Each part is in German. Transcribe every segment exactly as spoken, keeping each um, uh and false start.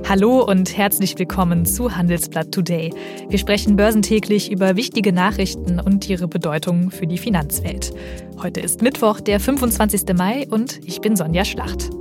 Hallo und herzlich willkommen zu Handelsblatt Today. Wir sprechen börsentäglich über wichtige Nachrichten und ihre Bedeutung für die Finanzwelt. Heute ist Mittwoch, der fünfundzwanzigsten Mai und ich bin Sonja Schlacht.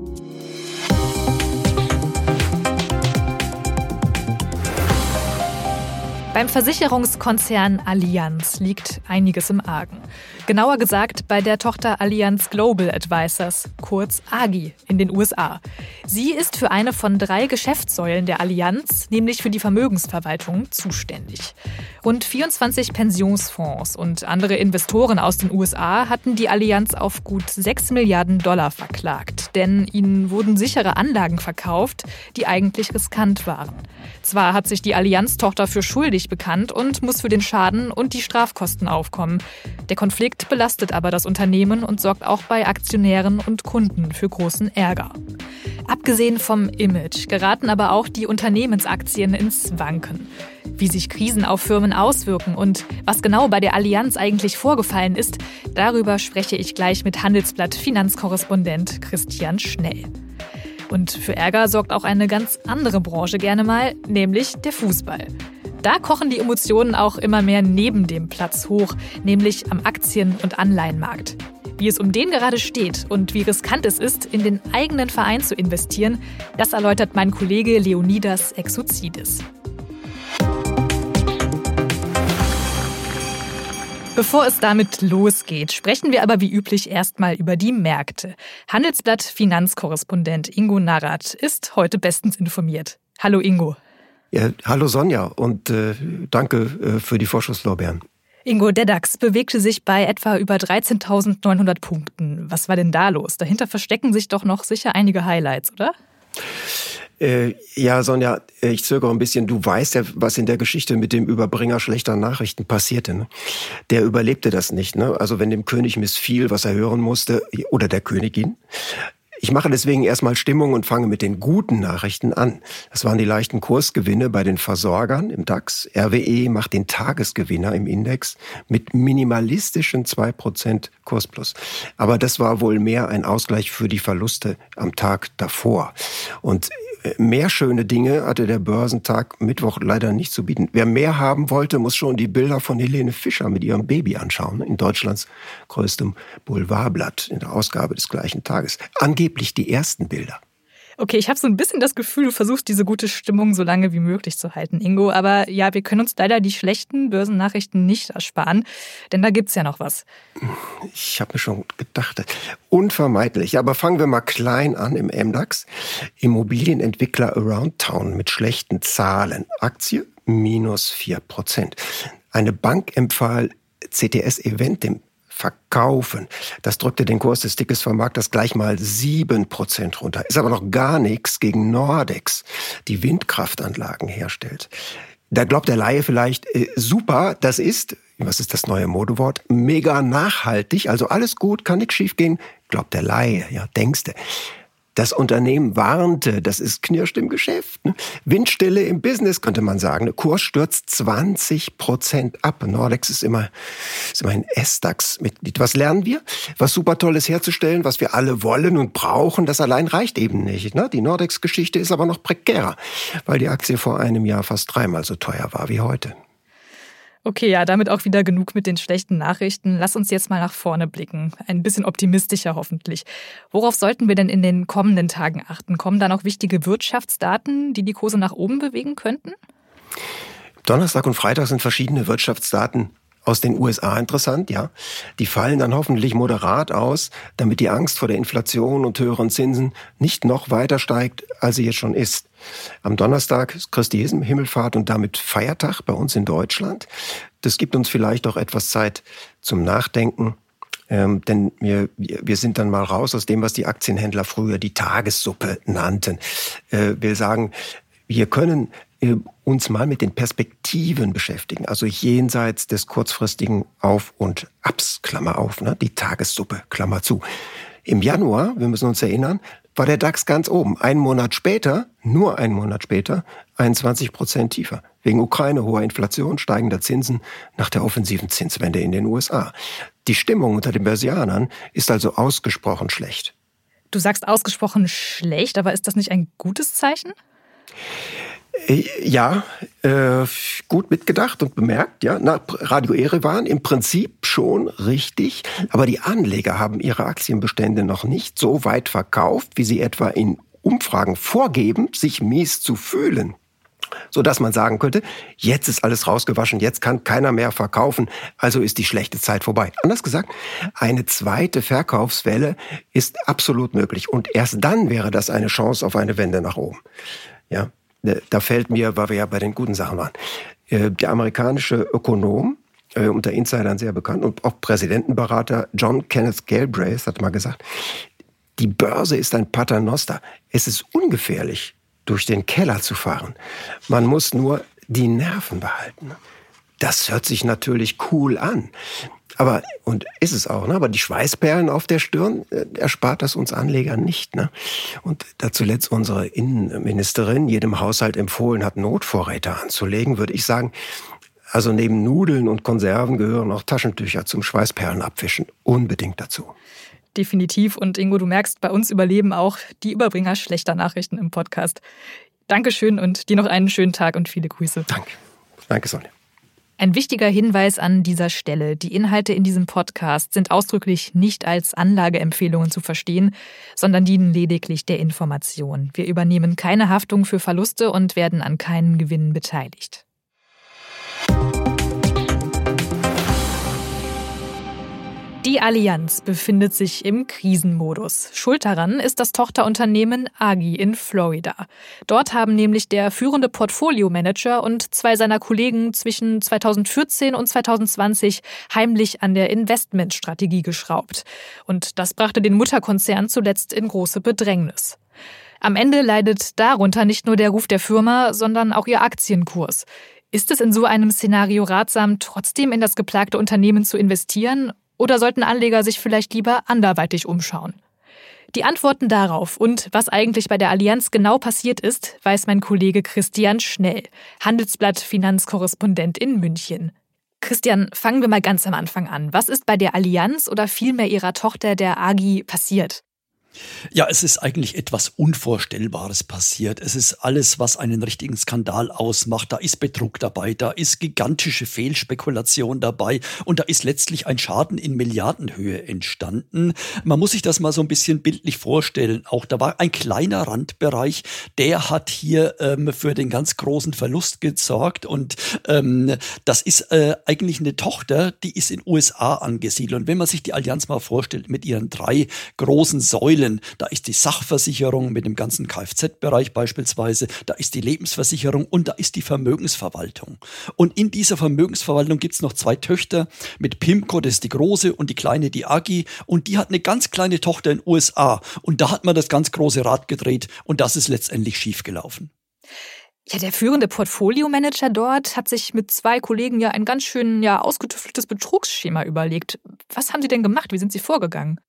Beim Versicherungskonzern Allianz liegt einiges im Argen. Genauer gesagt bei der Tochter Allianz Global Advisors, kurz A G I, in den U S A. Sie ist für eine von drei Geschäftssäulen der Allianz, nämlich für die Vermögensverwaltung, zuständig. Rund vierundzwanzig Pensionsfonds und andere Investoren aus den U S A hatten die Allianz auf gut sechs Milliarden Dollar verklagt, denn ihnen wurden sichere Anlagen verkauft, die eigentlich riskant waren. Zwar hat sich die Allianz-Tochter für schuldig bekannt und muss für den Schaden und die Strafkosten aufkommen. Der Konflikt belastet aber das Unternehmen und sorgt auch bei Aktionären und Kunden für großen Ärger. Abgesehen vom Image geraten aber auch die Unternehmensaktien ins Wanken. Wie sich Krisen auf Firmen auswirken und was genau bei der Allianz eigentlich vorgefallen ist, darüber spreche ich gleich mit Handelsblatt-Finanzkorrespondent Christian Schnell. Und für Ärger sorgt auch eine ganz andere Branche gerne mal, nämlich der Fußball. Da kochen die Emotionen auch immer mehr neben dem Platz hoch, nämlich am Aktien- und Anleihenmarkt. Wie es um den gerade steht und wie riskant es ist, in den eigenen Verein zu investieren, das erläutert mein Kollege Leonidas Exoutzidis. Bevor es damit losgeht, sprechen wir aber wie üblich erstmal über die Märkte. Handelsblatt-Finanzkorrespondent Ingo Narrat ist heute bestens informiert. Hallo Ingo. Ja, hallo Sonja und äh, danke äh, für die Vorschusslorbeeren. Ingo, der DAX bewegte sich bei etwa über dreizehntausendneunhundert Punkten. Was war denn da los? Dahinter verstecken sich doch noch sicher einige Highlights, oder? Äh, ja, Sonja, ich zögere ein bisschen. Du weißt ja, was in der Geschichte mit dem Überbringer schlechter Nachrichten passierte. Ne? Der überlebte das nicht. Ne? Also wenn dem König missfiel, was er hören musste, oder der Königin. Ich mache deswegen erstmal Stimmung und fange mit den guten Nachrichten an. Das waren die leichten Kursgewinne bei den Versorgern im DAX. R W E macht den Tagesgewinner im Index mit minimalistischen zwei Prozent Kursplus. Aber das war wohl mehr ein Ausgleich für die Verluste am Tag davor. Und mehr schöne Dinge hatte der Börsentag Mittwoch leider nicht zu bieten. Wer mehr haben wollte, muss schon die Bilder von Helene Fischer mit ihrem Baby anschauen, in Deutschlands größtem Boulevardblatt, in der Ausgabe des gleichen Tages. Angeblich die ersten Bilder. Okay, ich habe so ein bisschen das Gefühl, du versuchst diese gute Stimmung so lange wie möglich zu halten, Ingo. Aber ja, wir können uns leider die schlechten Börsennachrichten nicht ersparen, denn da gibt's ja noch was. Ich habe mir schon gedacht, unvermeidlich. Aber fangen wir mal klein an im M DAX. Immobilienentwickler Aroundtown mit schlechten Zahlen. Aktie minus vier Prozent. Eine Bank empfahl C T S Eventim verkaufen. Das drückte den Kurs des Tickets-Vermarkters gleich mal sieben Prozent runter. Ist aber noch gar nichts gegen Nordex, die Windkraftanlagen herstellt. Da glaubt der Laie vielleicht, äh, super, das ist, was ist das neue Modewort, mega nachhaltig, also alles gut, kann nichts schiefgehen. Glaubt der Laie, ja, denkste. Das Unternehmen warnte, das ist knirscht im Geschäft. Ne? Windstille im Business, könnte man sagen. Der Kurs stürzt zwanzig Prozent ab. Nordex ist immer, ist immer ein S DAX-Mitglied. Was lernen wir? Was super Tolles herzustellen, was wir alle wollen und brauchen, das allein reicht eben nicht. Ne? Die Nordex-Geschichte ist aber noch prekärer, weil die Aktie vor einem Jahr fast dreimal so teuer war wie heute. Okay, ja, damit auch wieder genug mit den schlechten Nachrichten. Lass uns jetzt mal nach vorne blicken. Ein bisschen optimistischer hoffentlich. Worauf sollten wir denn in den kommenden Tagen achten? Kommen da noch wichtige Wirtschaftsdaten, die die Kurse nach oben bewegen könnten? Donnerstag und Freitag sind verschiedene Wirtschaftsdaten aus den U S A interessant, ja. Die fallen dann hoffentlich moderat aus, damit die Angst vor der Inflation und höheren Zinsen nicht noch weiter steigt, als sie jetzt schon ist. Am Donnerstag ist Christi Himmelfahrt und damit Feiertag bei uns in Deutschland. Das gibt uns vielleicht auch etwas Zeit zum Nachdenken. Ähm, denn wir, wir sind dann mal raus aus dem, was die Aktienhändler früher die Tagessuppe nannten. Äh, wir sagen, wir können äh, uns mal mit den Perspektiven beschäftigen, also jenseits des kurzfristigen Auf- und Abs, Klammer auf, ne? Die Tagessuppe, Klammer zu. Im Januar, wir müssen uns erinnern, war der DAX ganz oben. Einen Monat später, nur einen Monat später, einundzwanzig Prozent tiefer. Wegen Ukraine, hoher Inflation, steigender Zinsen nach der offensiven Zinswende in den U S A. Die Stimmung unter den Börsianern ist also ausgesprochen schlecht. Du sagst ausgesprochen schlecht, aber ist das nicht ein gutes Zeichen? Ja, äh, gut mitgedacht und bemerkt. Ja, nach Radio Erevan im Prinzip schon richtig. Aber die Anleger haben ihre Aktienbestände noch nicht so weit verkauft, wie sie etwa in Umfragen vorgeben, sich mies zu fühlen. Sodass man sagen könnte, jetzt ist alles rausgewaschen, jetzt kann keiner mehr verkaufen, also ist die schlechte Zeit vorbei. Anders gesagt, eine zweite Verkaufswelle ist absolut möglich. Und erst dann wäre das eine Chance auf eine Wende nach oben. Ja. Da fällt mir, weil wir ja bei den guten Sachen waren, der amerikanische Ökonom, unter Insidern sehr bekannt und auch Präsidentenberater John Kenneth Galbraith hat mal gesagt, die Börse ist ein Paternoster. Es ist ungefährlich, durch den Keller zu fahren. Man muss nur die Nerven behalten. Das hört sich natürlich cool an. Aber, und ist es auch, ne? Aber die Schweißperlen auf der Stirn äh, erspart das uns Anlegern nicht. Ne? Und da zuletzt unsere Innenministerin jedem Haushalt empfohlen hat, Notvorräte anzulegen, würde ich sagen, also neben Nudeln und Konserven gehören auch Taschentücher zum Schweißperlen abwischen. Unbedingt dazu. Definitiv. Und Ingo, du merkst, bei uns überleben auch die Überbringer schlechter Nachrichten im Podcast. Dankeschön und dir noch einen schönen Tag und viele Grüße. Danke. Danke, Sonja. Ein wichtiger Hinweis an dieser Stelle. Die Inhalte in diesem Podcast sind ausdrücklich nicht als Anlageempfehlungen zu verstehen, sondern dienen lediglich der Information. Wir übernehmen keine Haftung für Verluste und werden an keinen Gewinnen beteiligt. Die Allianz befindet sich im Krisenmodus. Schuld daran ist das Tochterunternehmen Agi in Florida. Dort haben nämlich der führende Portfolio-Manager und zwei seiner Kollegen zwischen zweitausendvierzehn und zweitausendzwanzig heimlich an der Investmentstrategie geschraubt. Und das brachte den Mutterkonzern zuletzt in große Bedrängnis. Am Ende leidet darunter nicht nur der Ruf der Firma, sondern auch ihr Aktienkurs. Ist es in so einem Szenario ratsam, trotzdem in das geplagte Unternehmen zu investieren? Oder sollten Anleger sich vielleicht lieber anderweitig umschauen? Die Antworten darauf und was eigentlich bei der Allianz genau passiert ist, weiß mein Kollege Christian Schnell, Handelsblatt-Finanzkorrespondent in München. Christian, fangen wir mal ganz am Anfang an. Was ist bei der Allianz oder vielmehr ihrer Tochter der Agi passiert? Ja, es ist eigentlich etwas Unvorstellbares passiert. Es ist alles, was einen richtigen Skandal ausmacht. Da ist Betrug dabei, da ist gigantische Fehlspekulation dabei und da ist letztlich ein Schaden in Milliardenhöhe entstanden. Man muss sich das mal so ein bisschen bildlich vorstellen. Auch da war ein kleiner Randbereich, der hat hier ähm, für den ganz großen Verlust gesorgt und ähm, das ist äh, eigentlich eine Tochter, die ist in den U S A angesiedelt. Und wenn man sich die Allianz mal vorstellt mit ihren drei großen Säulen, da ist die Sachversicherung mit dem ganzen Kfz-Bereich beispielsweise, da ist die Lebensversicherung und da ist die Vermögensverwaltung. Und in dieser Vermögensverwaltung gibt es noch zwei Töchter mit PIMCO, das ist die große, und die kleine, die Agi, und die hat eine ganz kleine Tochter in den U S A. Und da hat man das ganz große Rad gedreht und das ist letztendlich schiefgelaufen. Ja, der führende Portfolio-Manager dort hat sich mit zwei Kollegen ja ein ganz schön ja, ausgetüfteltes Betrugsschema überlegt. Was haben sie denn gemacht? Wie sind sie vorgegangen?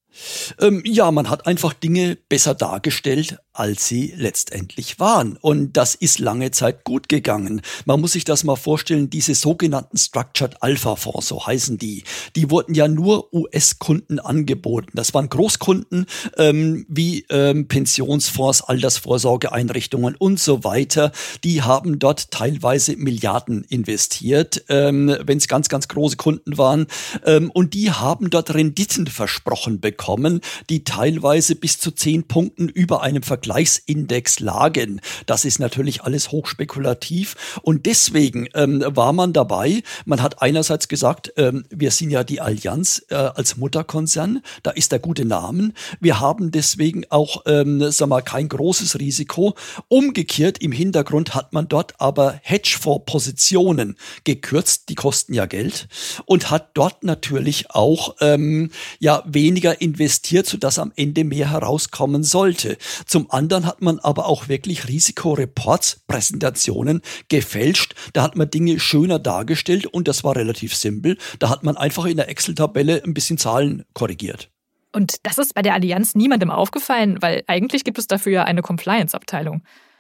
Ähm, ja, man hat einfach Dinge besser dargestellt, als sie letztendlich waren. Und das ist lange Zeit gut gegangen. Man muss sich das mal vorstellen, diese sogenannten Structured Alpha Fonds, so heißen die, die wurden ja nur U S-Kunden angeboten. Das waren Großkunden ähm, wie ähm, Pensionsfonds, Altersvorsorgeeinrichtungen und so weiter. Die haben dort teilweise Milliarden investiert, ähm, wenn es ganz, ganz große Kunden waren. Ähm, und die haben dort Renditen versprochen bekommen, die teilweise bis zu zehn Punkten über einem Vergleichsindex lagen. Das ist natürlich alles hochspekulativ und deswegen ähm, war man dabei. Man hat einerseits gesagt, ähm, wir sind ja die Allianz äh, als Mutterkonzern, da ist der gute Name. Wir haben deswegen auch, ähm, sag mal, kein großes Risiko. Umgekehrt im Hintergrund hat man dort aber Hedgefonds-Positionen gekürzt, die kosten ja Geld und hat dort natürlich auch ähm, ja weniger investiert, sodass am Ende mehr herauskommen sollte. Zum anderen hat man aber auch wirklich Risikoreports, Präsentationen gefälscht. Da hat man Dinge schöner dargestellt und das war relativ simpel. Da hat man einfach in der Excel-Tabelle ein bisschen Zahlen korrigiert. Und das ist bei der Allianz niemandem aufgefallen, weil eigentlich gibt es dafür ja eine Compliance-Abteilung.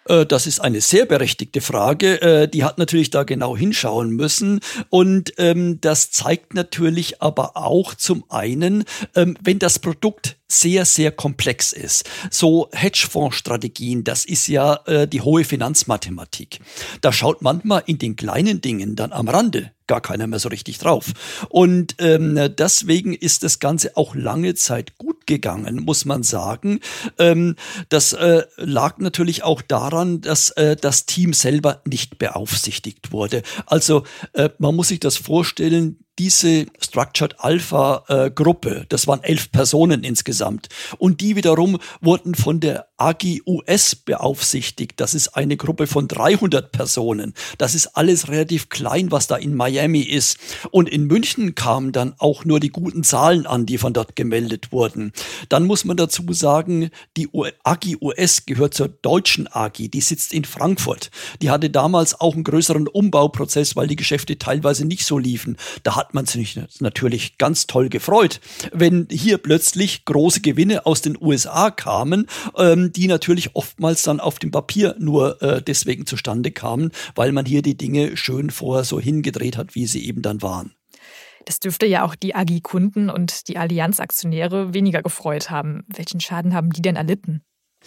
Das ist eine sehr berechtigte Frage. Die hat natürlich da genau hinschauen müssen. Und ähm, das zeigt natürlich aber auch zum einen, ähm, wenn das Produkt sehr, sehr komplex ist. So Hedgefondsstrategien, das ist ja äh, die hohe Finanzmathematik. Da schaut manchmal in den kleinen Dingen dann am Rande gar keiner mehr so richtig drauf. Und ähm, deswegen ist das Ganze auch lange Zeit gut gegangen, muss man sagen. Ähm, das äh, lag natürlich auch daran, dass äh, das Team selber nicht beaufsichtigt wurde. Also äh, man muss sich das vorstellen, diese Structured Alpha äh, Gruppe, das waren elf Personen insgesamt. Und die wiederum wurden von der A G I U S beaufsichtigt. Das ist eine Gruppe von dreihundert Personen. Das ist alles relativ klein, was da in Miami ist. Und in München kamen dann auch nur die guten Zahlen an, die von dort gemeldet wurden. Dann muss man dazu sagen, die A G I U S gehört zur deutschen A G I. Die sitzt in Frankfurt. Die hatte damals auch einen größeren Umbauprozess, weil die Geschäfte teilweise nicht so liefen. Da hat man sich natürlich ganz toll gefreut, wenn hier plötzlich große Gewinne aus den U S A kamen, ähm, die natürlich oftmals dann auf dem Papier nur äh, deswegen zustande kamen, weil man hier die Dinge schön vorher so hingedreht hat, wie sie eben dann waren. Das dürfte ja auch die A G I-Kunden und die Allianz-Aktionäre weniger gefreut haben. Welchen Schaden haben die denn erlitten?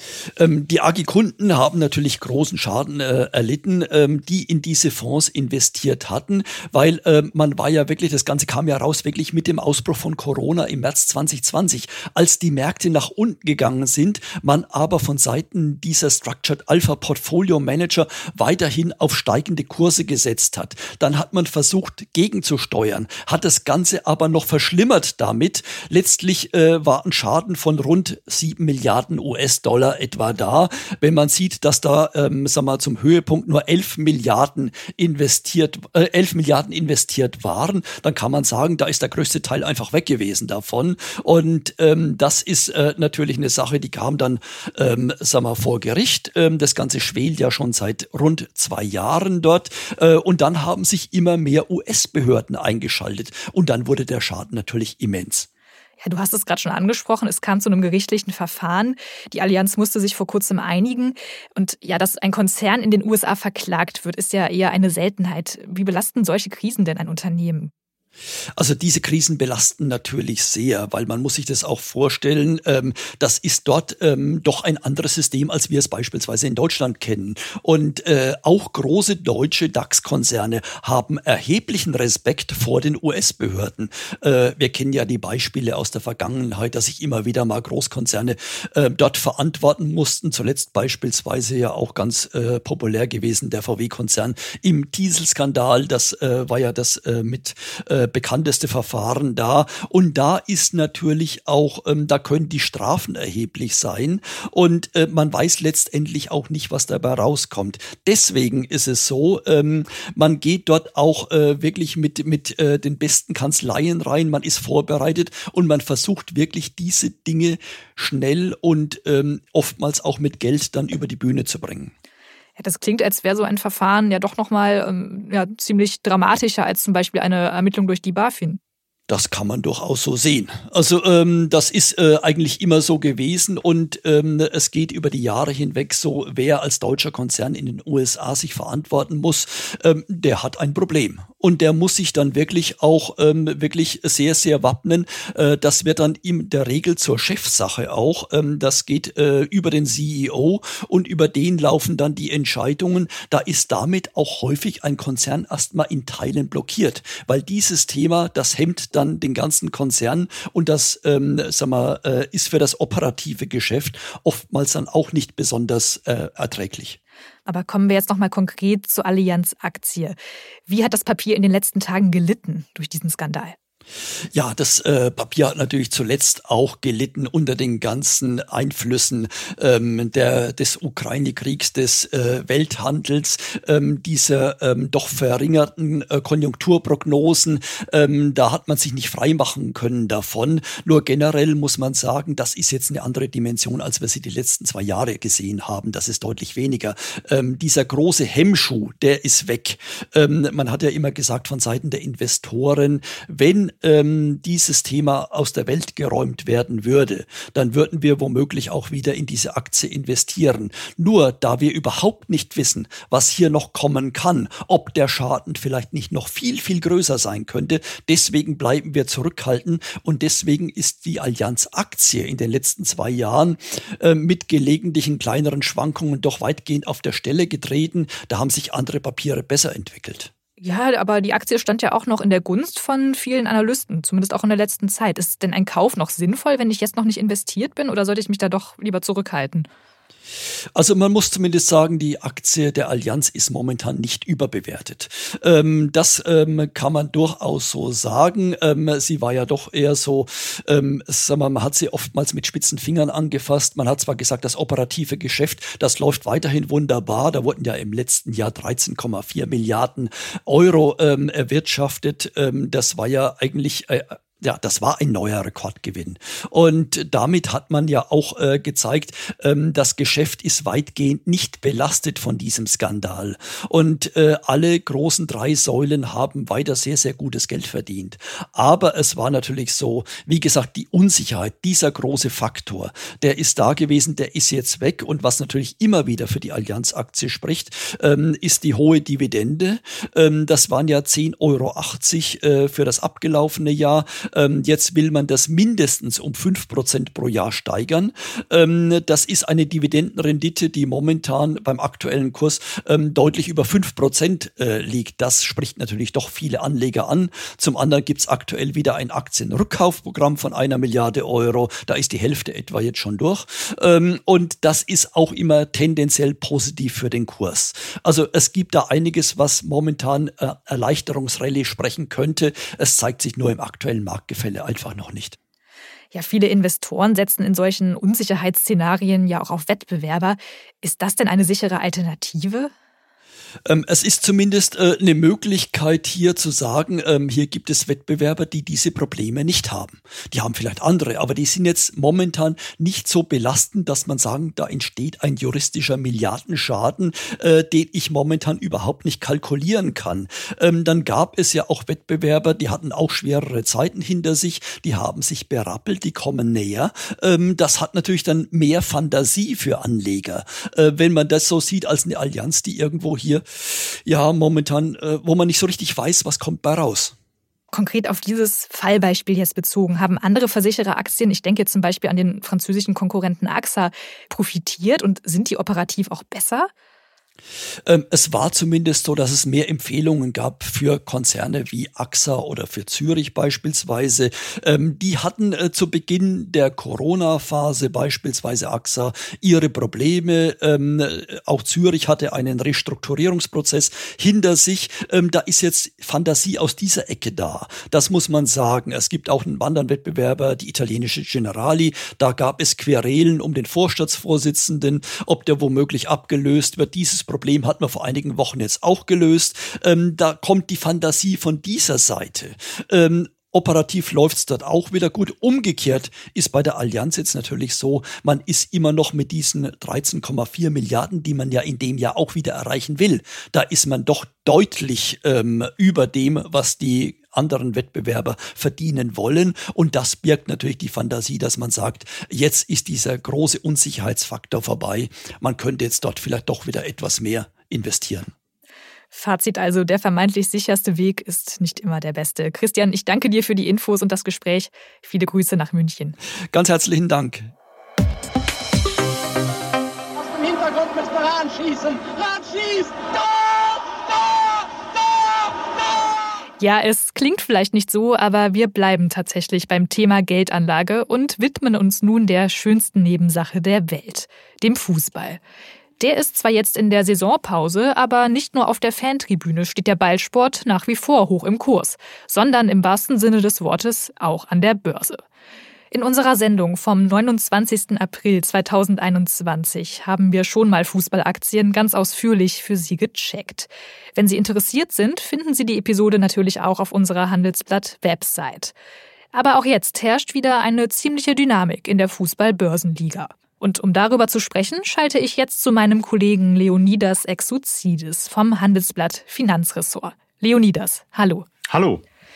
Ähm, die A G I-Kunden haben natürlich großen Schaden äh, erlitten, ähm, die in diese Fonds investiert hatten, weil äh, man war ja wirklich, das Ganze kam ja raus wirklich mit dem Ausbruch von Corona im März zwanzig zwanzig, als die Märkte nach unten gegangen sind, man aber von Seiten dieser Structured Alpha Portfolio Manager weiterhin auf steigende Kurse gesetzt hat. Dann hat man versucht gegenzusteuern, hat das Ganze aber noch verschlimmert damit. Letztlich äh, war ein Schaden von rund sieben Milliarden U S-Dollar etwa da. Wenn man sieht, dass da, ähm, sagen wir mal, zum Höhepunkt nur elf Milliarden investiert, äh, elf Milliarden investiert waren, dann kann man sagen, da ist der größte Teil einfach weg gewesen davon. Und ähm, das ist äh, natürlich eine Sache, die kam dann, ähm, sagen wir, vor Gericht. Ähm, das Ganze schwelt ja schon seit rund zwei Jahren dort. Äh, und dann haben sich immer mehr U S-Behörden eingeschaltet. Und dann wurde der Schaden natürlich immens. Ja, du hast es gerade schon angesprochen, es kam zu einem gerichtlichen Verfahren. Die Allianz musste sich vor kurzem einigen. Und ja, dass ein Konzern in den U S A verklagt wird, ist ja eher eine Seltenheit. Wie belasten solche Krisen denn ein Unternehmen? Also diese Krisen belasten natürlich sehr, weil man muss sich das auch vorstellen, ähm, das ist dort ähm, doch ein anderes System, als wir es beispielsweise in Deutschland kennen. Und äh, auch große deutsche DAX-Konzerne haben erheblichen Respekt vor den U S-Behörden. Äh, wir kennen ja die Beispiele aus der Vergangenheit, dass sich immer wieder mal Großkonzerne äh, dort verantworten mussten. Zuletzt beispielsweise ja auch ganz äh, populär gewesen, der V W-Konzern im Dieselskandal. Das äh, war ja das äh, mit äh, bekannteste Verfahren da. Und da ist natürlich auch, ähm, da können die Strafen erheblich sein. Und äh, man weiß letztendlich auch nicht, was dabei rauskommt. Deswegen ist es so, ähm, man geht dort auch äh, wirklich mit, mit äh, den besten Kanzleien rein. Man ist vorbereitet und man versucht wirklich diese Dinge schnell und ähm, oftmals auch mit Geld dann über die Bühne zu bringen. Ja, das klingt, als wäre so ein Verfahren ja doch nochmal ähm, ja, ziemlich dramatischer als zum Beispiel eine Ermittlung durch die BaFin. Das kann man durchaus so sehen. Also ähm, das ist äh, eigentlich immer so gewesen und ähm, es geht über die Jahre hinweg so, wer als deutscher Konzern in den U S A sich verantworten muss, ähm, der hat ein Problem. Und der muss sich dann wirklich auch ähm, wirklich sehr, sehr wappnen. Äh, das wird dann in der Regel zur Chefsache auch. Ähm, das geht äh, über den C E O und über den laufen dann die Entscheidungen. Da ist damit auch häufig ein Konzern erstmal in Teilen blockiert, weil dieses Thema, das hemmt dann den ganzen Konzern und das ähm, sag mal, äh, ist für das operative Geschäft oftmals dann auch nicht besonders äh, erträglich. Aber kommen wir jetzt nochmal konkret zur Allianz-Aktie. Wie hat das Papier in den letzten Tagen gelitten durch diesen Skandal? Ja, das äh, Papier hat natürlich zuletzt auch gelitten unter den ganzen Einflüssen ähm, der, des Ukraine-Kriegs, des äh, Welthandels, ähm, dieser ähm, doch verringerten äh, Konjunkturprognosen. Ähm, da hat man sich nicht freimachen können davon. Nur generell muss man sagen, das ist jetzt eine andere Dimension, als wir sie die letzten zwei Jahre gesehen haben. Das ist deutlich weniger. Ähm, dieser große Hemmschuh, der ist weg. Ähm, man hat ja immer gesagt von Seiten der Investoren, wenn ähm, dieses Thema aus der Welt geräumt werden würde, dann würden wir womöglich auch wieder in diese Aktie investieren. Nur da wir überhaupt nicht wissen, was hier noch kommen kann, ob der Schaden vielleicht nicht noch viel, viel größer sein könnte, deswegen bleiben wir zurückhaltend und deswegen ist die Allianz-Aktie in den letzten zwei Jahren äh, mit gelegentlichen kleineren Schwankungen doch weitgehend auf der Stelle getreten. Da haben sich andere Papiere besser entwickelt. Ja, aber die Aktie stand ja auch noch in der Gunst von vielen Analysten, zumindest auch in der letzten Zeit. Ist denn ein Kauf noch sinnvoll, wenn ich jetzt noch nicht investiert bin, oder sollte ich mich da doch lieber zurückhalten? Also man muss zumindest sagen, die Aktie der Allianz ist momentan nicht überbewertet. Ähm, das ähm, kann man durchaus so sagen. Ähm, sie war ja doch eher so, ähm, sagen wir, man hat sie oftmals mit spitzen Fingern angefasst. Man hat zwar gesagt, das operative Geschäft, das läuft weiterhin wunderbar. Da wurden ja im letzten Jahr dreizehn Komma vier Milliarden Euro ähm, erwirtschaftet. Ähm, das war ja eigentlich äh, Ja, das war ein neuer Rekordgewinn. Und damit hat man ja auch äh, gezeigt, ähm, das Geschäft ist weitgehend nicht belastet von diesem Skandal. Und äh, alle großen drei Säulen haben weiter sehr, sehr gutes Geld verdient. Aber es war natürlich so, wie gesagt, die Unsicherheit, dieser große Faktor, der ist da gewesen, der ist jetzt weg. Und was natürlich immer wieder für die Allianz-Aktie spricht, ähm, ist die hohe Dividende. Ähm, das waren ja zehn Euro achtzig äh, für das abgelaufene Jahr. Ähm, jetzt will man das mindestens um fünf Prozent pro Jahr steigern. Ähm, das ist eine Dividendenrendite, die momentan beim aktuellen Kurs ähm, deutlich über fünf Prozent äh, liegt. Das spricht natürlich doch viele Anleger an. Zum anderen gibt es aktuell wieder ein Aktienrückkaufprogramm von einer Milliarde Euro. Da ist die Hälfte etwa jetzt schon durch. Ähm, und das ist auch immer tendenziell positiv für den Kurs. Also es gibt da einiges, was momentan äh, Erleichterungsrallye sprechen könnte. Es zeigt sich nur im aktuellen Markt. Marktgefälle einfach noch nicht. Ja, viele Investoren setzen in solchen Unsicherheitsszenarien ja auch auf Wettbewerber. Ist das denn eine sichere Alternative? Ähm, es ist zumindest äh, eine Möglichkeit hier zu sagen, ähm, hier gibt es Wettbewerber, die diese Probleme nicht haben. Die haben vielleicht andere, aber die sind jetzt momentan nicht so belastend, dass man sagen, da entsteht ein juristischer Milliardenschaden, äh, den ich momentan überhaupt nicht kalkulieren kann. Ähm, dann gab es ja auch Wettbewerber, die hatten auch schwerere Zeiten hinter sich, die haben sich berappelt, die kommen näher. Ähm, das hat natürlich dann mehr Fantasie für Anleger, äh, wenn man das so sieht als eine Allianz, die irgendwo hier ja momentan, äh, wo man nicht so richtig weiß, was kommt bei raus. Konkret auf dieses Fallbeispiel jetzt bezogen, haben andere Versichereraktien, ich denke jetzt zum Beispiel an den französischen Konkurrenten A X A, profitiert und sind die operativ auch besser? Ähm, es war zumindest so, dass es mehr Empfehlungen gab für Konzerne wie A X A oder für Zürich beispielsweise. Ähm, die hatten äh, zu Beginn der Corona-Phase beispielsweise A X A ihre Probleme. Ähm, auch Zürich hatte einen Restrukturierungsprozess hinter sich. Ähm, da ist jetzt Fantasie aus dieser Ecke da. Das muss man sagen. Es gibt auch einen anderen Wettbewerber, die italienische Generali. Da gab es Querelen um den Vorstandsvorsitzenden, ob der womöglich abgelöst wird. Dieses Problem hat man vor einigen Wochen jetzt auch gelöst. Ähm, da kommt die Fantasie von dieser Seite. Ähm, Operativ läuft's dort auch wieder gut. Umgekehrt ist bei der Allianz jetzt natürlich so, man ist immer noch mit diesen dreizehn Komma vier Milliarden, die man ja in dem Jahr auch wieder erreichen will. Da ist man doch deutlich ähm, über dem, was die anderen Wettbewerber verdienen wollen. Und das birgt natürlich die Fantasie, dass man sagt, jetzt ist dieser große Unsicherheitsfaktor vorbei. Man könnte jetzt dort vielleicht doch wieder etwas mehr investieren. Fazit also, der vermeintlich sicherste Weg ist nicht immer der beste. Christian, ich danke dir für die Infos und das Gespräch. Viele Grüße nach München. Ganz herzlichen Dank. Aus dem Hintergrund müssen wir ranschießen. Ran schießt! Tor! Tor! Tor! Tor! Ja, es klingt vielleicht nicht so, aber wir bleiben tatsächlich beim Thema Geldanlage und widmen uns nun der schönsten Nebensache der Welt, dem Fußball. Der ist zwar jetzt in der Saisonpause, aber nicht nur auf der Fantribüne steht der Ballsport nach wie vor hoch im Kurs, sondern im wahrsten Sinne des Wortes auch an der Börse. In unserer Sendung vom neunundzwanzigsten April zweitausendeinundzwanzig haben wir schon mal Fußballaktien ganz ausführlich für Sie gecheckt. Wenn Sie interessiert sind, finden Sie die Episode natürlich auch auf unserer Handelsblatt-Website. Aber auch jetzt herrscht wieder eine ziemliche Dynamik in der Fußball-Börsenliga. Und um darüber zu sprechen, schalte ich jetzt zu meinem Kollegen Leonidas Exoutzidis vom Handelsblatt Finanzressort. Leonidas, hallo. Hallo.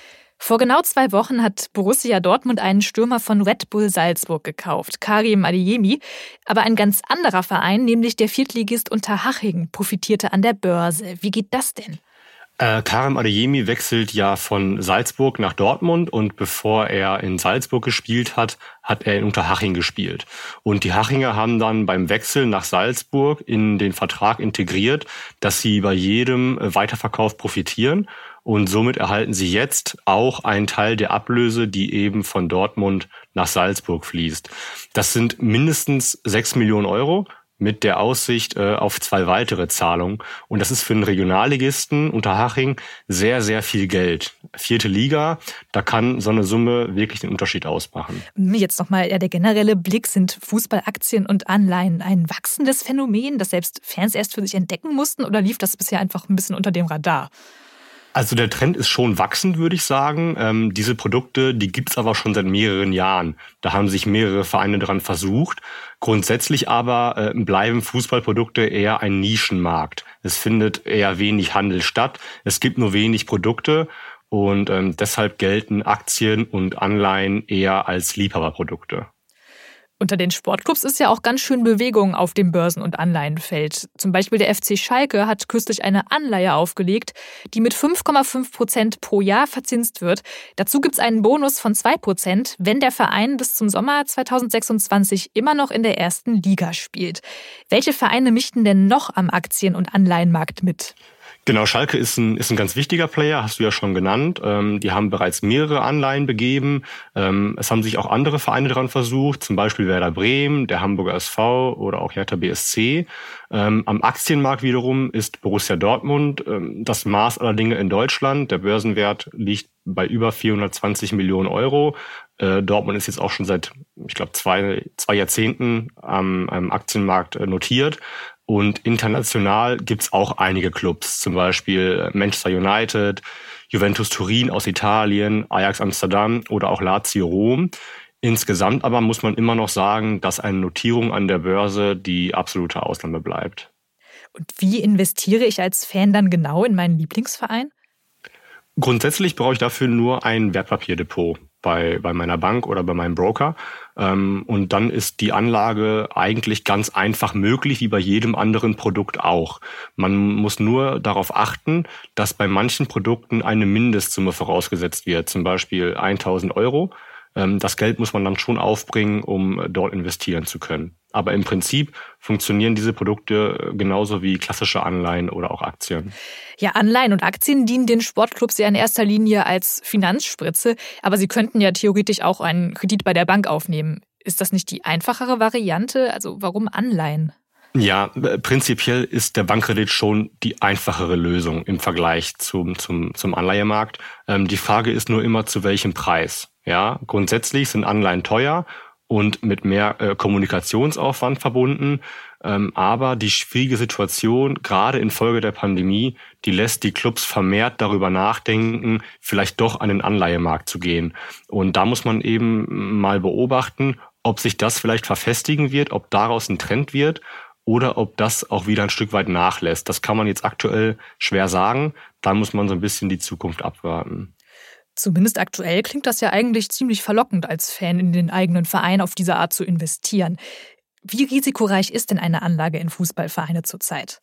Vor genau zwei Wochen hat Borussia Dortmund einen Stürmer von Red Bull Salzburg gekauft, Karim Adeyemi. Aber ein ganz anderer Verein, nämlich der Viertligist Unterhaching, profitierte an der Börse. Wie geht das denn? Äh, Karim Adeyemi wechselt ja von Salzburg nach Dortmund und bevor er in Salzburg gespielt hat, hat er in Unterhaching gespielt. Und die Hachinger haben dann beim Wechsel nach Salzburg in den Vertrag integriert, dass sie bei jedem Weiterverkauf profitieren. Und somit erhalten sie jetzt auch einen Teil der Ablöse, die eben von Dortmund nach Salzburg fließt. Das sind mindestens sechs Millionen Euro mit der Aussicht äh, auf zwei weitere Zahlungen. Und das ist für einen Regionalligisten Unterhaching sehr, sehr viel Geld. Vierte Liga, da kann so eine Summe wirklich den Unterschied ausmachen. Jetzt nochmal ja, der generelle Blick. Sind Fußballaktien und Anleihen ein wachsendes Phänomen, das selbst Fans erst für sich entdecken mussten? Oder lief das bisher einfach ein bisschen unter dem Radar? Also der Trend ist schon wachsend, würde ich sagen. Ähm, diese Produkte, die gibt's aber schon seit mehreren Jahren. Da haben sich mehrere Vereine daran versucht. Grundsätzlich aber äh, bleiben Fußballprodukte eher ein Nischenmarkt. Es findet eher wenig Handel statt. Es gibt nur wenig Produkte und ähm, deshalb gelten Aktien und Anleihen eher als Liebhaberprodukte. Unter den Sportclubs ist ja auch ganz schön Bewegung auf dem Börsen- und Anleihenfeld. Zum Beispiel der F C Schalke hat kürzlich eine Anleihe aufgelegt, die mit fünf Komma fünf Prozent pro Jahr verzinst wird. Dazu gibt es einen Bonus von zwei Prozent, wenn der Verein bis zum Sommer zweitausendsechsundzwanzig immer noch in der ersten Liga spielt. Welche Vereine mischten denn noch am Aktien- und Anleihenmarkt mit? Genau, Schalke ist ein, ist ein ganz wichtiger Player, hast du ja schon genannt. Ähm, die haben bereits mehrere Anleihen begeben. Ähm, es haben sich auch andere Vereine daran versucht, zum Beispiel Werder Bremen, der Hamburger S V oder auch Hertha B S C. Ähm, am Aktienmarkt wiederum ist Borussia Dortmund ähm, das Maß aller Dinge in Deutschland. Der Börsenwert liegt bei über vierhundertzwanzig Millionen Euro. Äh, Dortmund ist jetzt auch schon seit, ich glaube, zwei, zwei Jahrzehnten am, am Aktienmarkt äh, notiert. Und international gibt's auch einige Clubs, zum Beispiel Manchester United, Juventus Turin aus Italien, Ajax Amsterdam oder auch Lazio Rom. Insgesamt aber muss man immer noch sagen, dass eine Notierung an der Börse die absolute Ausnahme bleibt. Und wie investiere ich als Fan dann genau in meinen Lieblingsverein? Grundsätzlich brauche ich dafür nur ein Wertpapierdepot bei, bei meiner Bank oder bei meinem Broker. Ähm, und dann ist die Anlage eigentlich ganz einfach möglich, wie bei jedem anderen Produkt auch. Man muss nur darauf achten, dass bei manchen Produkten eine Mindestsumme vorausgesetzt wird, zum Beispiel tausend Euro. Ähm, das Geld muss man dann schon aufbringen, um dort investieren zu können. Aber im Prinzip funktionieren diese Produkte genauso wie klassische Anleihen oder auch Aktien. Ja, Anleihen und Aktien dienen den Sportclubs ja in erster Linie als Finanzspritze, aber sie könnten ja theoretisch auch einen Kredit bei der Bank aufnehmen. Ist das nicht die einfachere Variante? Also warum Anleihen? Ja, prinzipiell ist der Bankkredit schon die einfachere Lösung im Vergleich zum, zum, zum Anleihemarkt. Ähm, die Frage ist nur immer, zu welchem Preis. Ja, grundsätzlich sind Anleihen teuer und mit mehr äh, Kommunikationsaufwand verbunden. Ähm, aber die schwierige Situation, gerade infolge der Pandemie, die lässt die Clubs vermehrt darüber nachdenken, vielleicht doch an den Anleihemarkt zu gehen. Und da muss man eben mal beobachten, ob sich das vielleicht verfestigen wird, ob daraus ein Trend wird oder ob das auch wieder ein Stück weit nachlässt. Das kann man jetzt aktuell schwer sagen. Da muss man so ein bisschen die Zukunft abwarten. Zumindest aktuell klingt das ja eigentlich ziemlich verlockend, als Fan in den eigenen Verein auf diese Art zu investieren. Wie risikoreich ist denn eine Anlage in Fußballvereine zurzeit?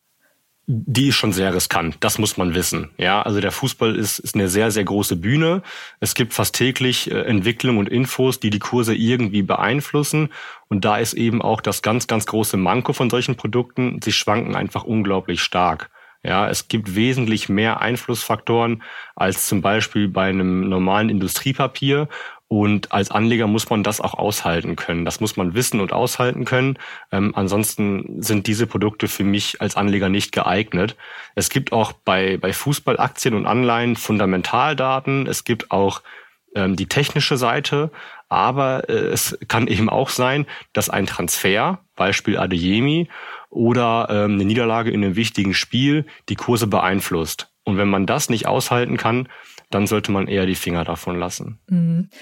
Die ist schon sehr riskant, das muss man wissen. Ja, also der Fußball ist, ist eine sehr, sehr große Bühne. Es gibt fast täglich äh, Entwicklungen und Infos, die die Kurse irgendwie beeinflussen. Und da ist eben auch das ganz, ganz große Manko von solchen Produkten. Sie schwanken einfach unglaublich stark. Ja, es gibt wesentlich mehr Einflussfaktoren als zum Beispiel bei einem normalen Industriepapier. Und als Anleger muss man das auch aushalten können. Das muss man wissen und aushalten können. Ähm, ansonsten sind diese Produkte für mich als Anleger nicht geeignet. Es gibt auch bei, bei Fußballaktien und Anleihen Fundamentaldaten. Es gibt auch ähm, die technische Seite. Aber äh, es kann eben auch sein, dass ein Transfer, Beispiel Adeyemi, oder ähm, eine Niederlage in einem wichtigen Spiel die Kurse beeinflusst. Und wenn man das nicht aushalten kann, dann sollte man eher die Finger davon lassen. Mhm.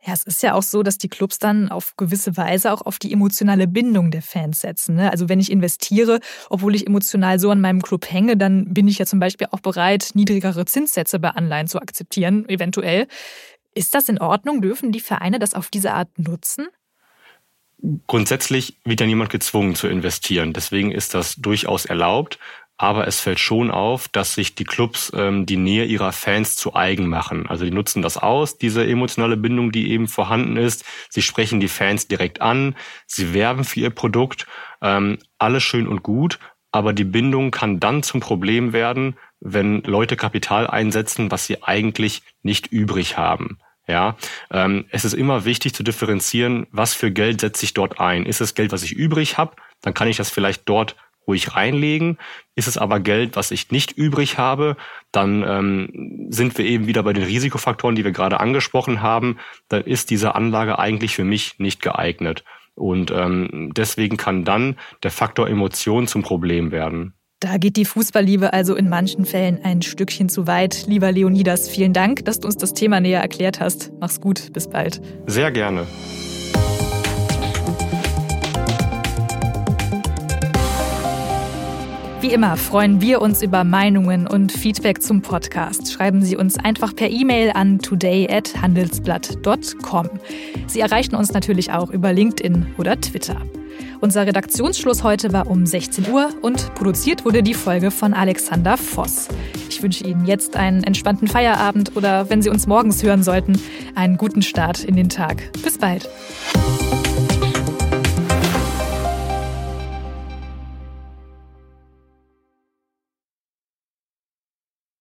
Ja, es ist ja auch so, dass die Clubs dann auf gewisse Weise auch auf die emotionale Bindung der Fans setzen, ne? Also wenn ich investiere, obwohl ich emotional so an meinem Club hänge, dann bin ich ja zum Beispiel auch bereit, niedrigere Zinssätze bei Anleihen zu akzeptieren, eventuell. Ist das in Ordnung? Dürfen die Vereine das auf diese Art nutzen? Grundsätzlich wird ja niemand gezwungen zu investieren. Deswegen ist das durchaus erlaubt. Aber es fällt schon auf, dass sich die Clubs ähm, die Nähe ihrer Fans zu eigen machen. Also die nutzen das aus, diese emotionale Bindung, die eben vorhanden ist. Sie sprechen die Fans direkt an, sie werben für ihr Produkt. Ähm, alles schön und gut, aber die Bindung kann dann zum Problem werden, wenn Leute Kapital einsetzen, was sie eigentlich nicht übrig haben. Ja, ähm, es ist immer wichtig zu differenzieren, was für Geld setze ich dort ein. Ist es Geld, was ich übrig habe, dann kann ich das vielleicht dort ruhig reinlegen. Ist es aber Geld, was ich nicht übrig habe, dann ähm, sind wir eben wieder bei den Risikofaktoren, die wir gerade angesprochen haben. Dann ist diese Anlage eigentlich für mich nicht geeignet. Und ähm, deswegen kann dann der Faktor Emotion zum Problem werden. Da geht die Fußballliebe also in manchen Fällen ein Stückchen zu weit. Lieber Leonidas, vielen Dank, dass du uns das Thema näher erklärt hast. Mach's gut, bis bald. Sehr gerne. Wie immer freuen wir uns über Meinungen und Feedback zum Podcast. Schreiben Sie uns einfach per E-Mail an today at handelsblatt punkt com. Sie erreichen uns natürlich auch über LinkedIn oder Twitter. Unser Redaktionsschluss heute war um sechzehn Uhr und produziert wurde die Folge von Alexander Voss. Ich wünsche Ihnen jetzt einen entspannten Feierabend oder, wenn Sie uns morgens hören sollten, einen guten Start in den Tag. Bis bald.